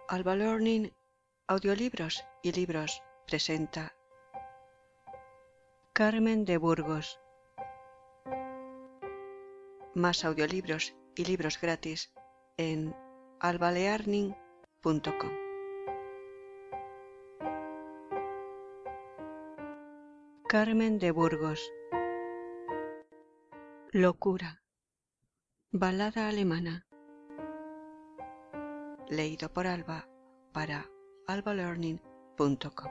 Alba Learning, Audiolibros y Libros presenta Carmen de Burgos. Más audiolibros y libros gratis en albalearning.com. Carmen de Burgos. Locura. Balada alemana. Leído por Alba para albalearning.com.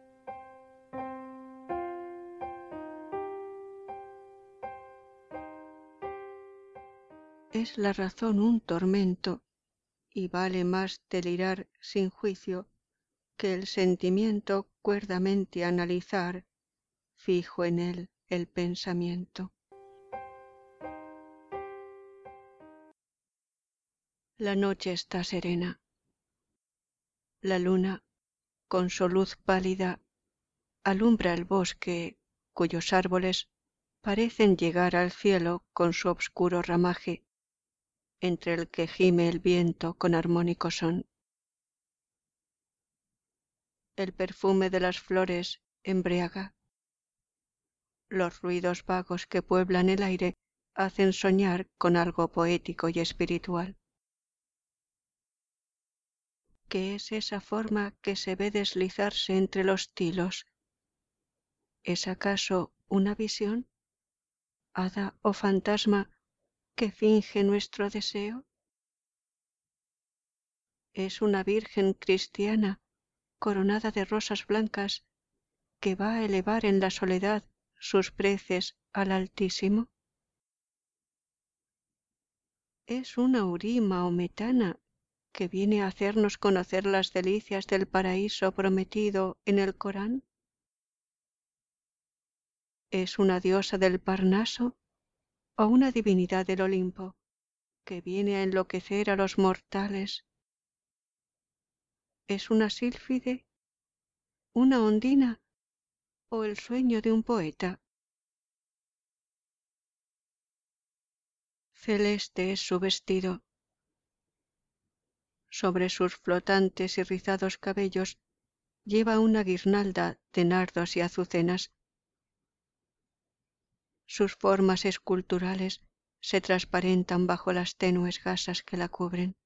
Es la razón un tormento y vale más delirar sin juicio que el sentimiento cuerdamente analizar, fijo en él el pensamiento. La noche está serena. La luna, con su luz pálida, alumbra el bosque cuyos árboles parecen llegar al cielo con su obscuro ramaje, entre el que gime el viento con armónico son. El perfume de las flores embriaga. Los ruidos vagos que pueblan el aire hacen soñar con algo poético y espiritual. ¿Qué es esa forma que se ve deslizarse entre los tilos? ¿Es acaso una visión, hada o fantasma que finge nuestro deseo? ¿Es una virgen cristiana coronada de rosas blancas que va a elevar en la soledad sus preces al Altísimo? ¿Es una Urima o Metana que viene a hacernos conocer las delicias del paraíso prometido en el Corán? ¿Es una diosa del Parnaso o una divinidad del Olimpo que viene a enloquecer a los mortales? ¿Es una sílfide, una ondina o el sueño de un poeta? Celeste es su vestido. Sobre sus flotantes y rizados cabellos lleva una guirnalda de nardos y azucenas. Sus formas esculturales se transparentan bajo las tenues gasas que la cubren.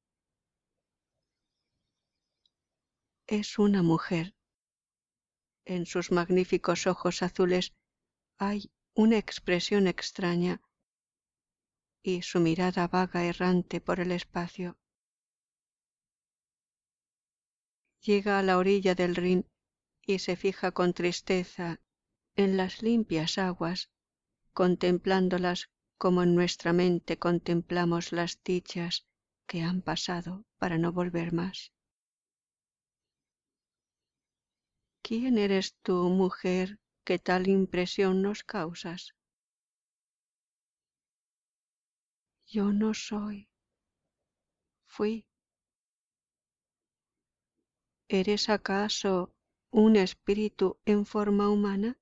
Es una mujer. En sus magníficos ojos azules hay una expresión extraña y su mirada vaga errante por el espacio. Llega a la orilla del Rin y se fija con tristeza en las limpias aguas, contemplándolas como en nuestra mente contemplamos las dichas que han pasado para no volver más. ¿Quién eres tú, mujer, que tal impresión nos causas? Yo no soy. Fui. ¿Eres acaso un espíritu en forma humana?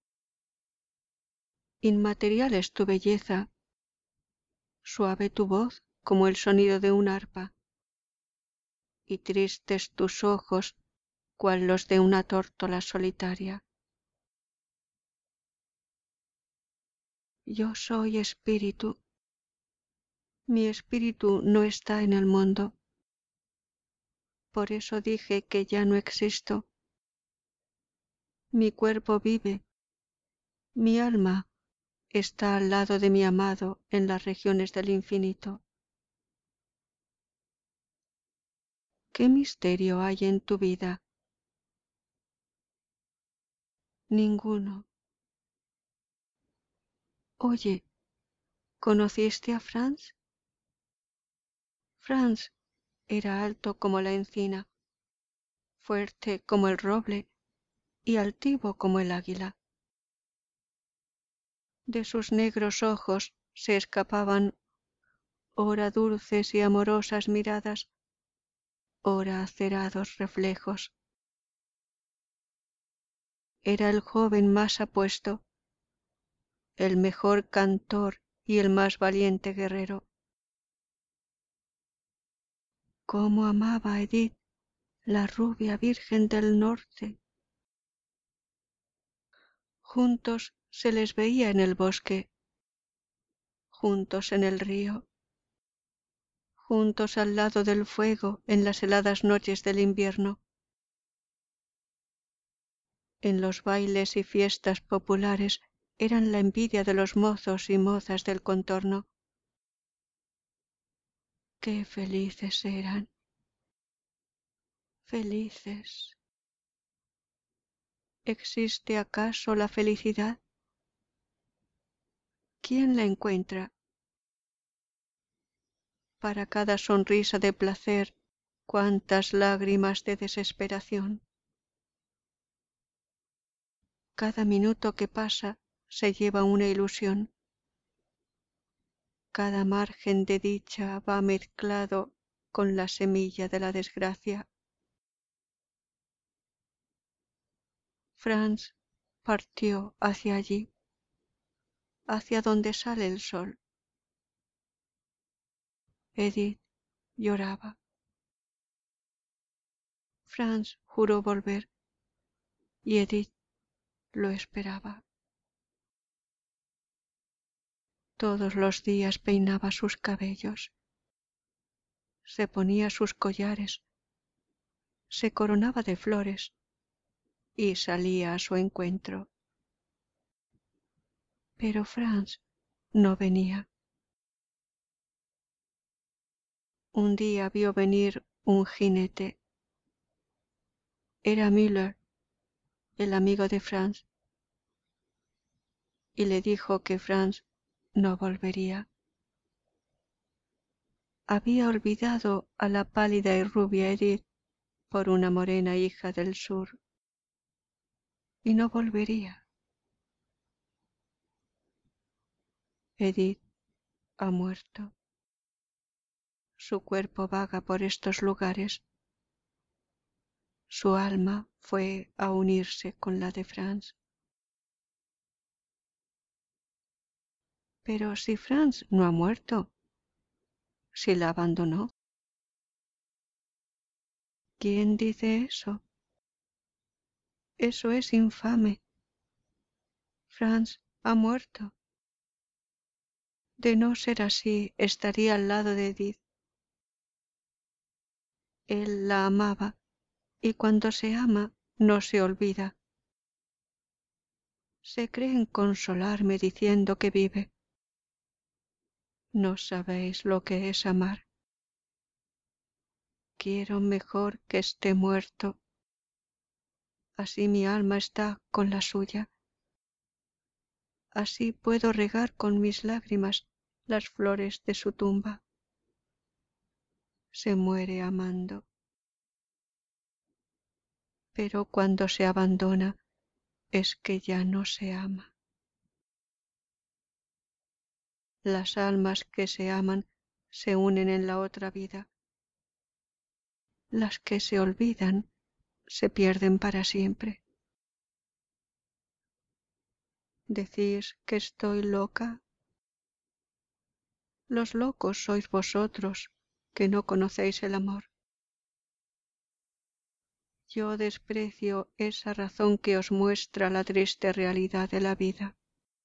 Inmaterial es tu belleza, suave tu voz como el sonido de un arpa, y tristes tus ojos cual los de una tórtola solitaria. Yo soy espíritu. Mi espíritu no está en el mundo. Por eso dije que ya no existo. Mi cuerpo vive. Mi alma está al lado de mi amado en las regiones del infinito. ¿Qué misterio hay en tu vida? Ninguno. Oye, ¿conociste a Franz? Franz era alto como la encina, fuerte como el roble y altivo como el águila. De sus negros ojos se escapaban ora dulces y amorosas miradas, ora acerados reflejos. Era el joven más apuesto, el mejor cantor y el más valiente guerrero. ¿Cómo amaba a Edith la rubia Virgen del Norte. Juntos se les veía en el bosque, juntos en el río, juntos al lado del fuego en las heladas noches del invierno, en los bailes y fiestas populares eran la envidia de los mozos y mozas del contorno. ¡Qué felices eran! Felices. ¿Existe acaso la felicidad? ¿Quién la encuentra? Para cada sonrisa de placer, cuántas lágrimas de desesperación. Cada minuto que pasa se lleva una ilusión. Cada margen de dicha va mezclado con la semilla de la desgracia. Franz partió hacia allí, hacia donde sale el sol. Edith lloraba. Franz juró volver y Edith lo esperaba. Todos los días peinaba sus cabellos, se ponía sus collares, se coronaba de flores y salía a su encuentro. Pero Franz no venía. Un día vio venir un jinete. Era Müller, el amigo de Franz, y le dijo que Franz no volvería. Había olvidado a la pálida y rubia Edith por una morena hija del sur, y no volvería. Edith ha muerto. Su cuerpo vaga por estos lugares. Su alma fue a unirse con la de Franz. Pero si Franz no ha muerto, si la abandonó. ¿Quién dice eso? Eso es infame. Franz ha muerto. De no ser así, estaría al lado de Edith. Él la amaba, y cuando se ama, no se olvida. Se creen consolarme diciendo que vive. No sabéis lo que es amar. Quiero mejor que esté muerto. Así mi alma está con la suya. Así puedo regar con mis lágrimas las flores de su tumba. Se muere amando. Pero cuando se abandona es que ya no se ama. Las almas que se aman se unen en la otra vida. Las que se olvidan se pierden para siempre. ¿Decís que estoy loca? Los locos sois vosotros, que no conocéis el amor. Yo desprecio esa razón que os muestra la triste realidad de la vida.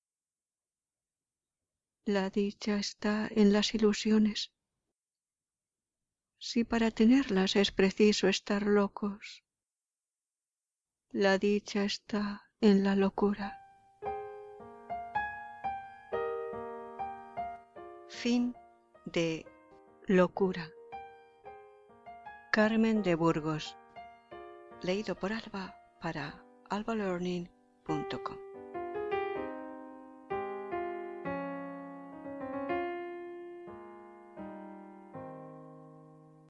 La dicha está en las ilusiones. Si para tenerlas es preciso estar locos, la dicha está en la locura. Fin de Locura. Carmen de Burgos. Leído por Alba para albalearning.com.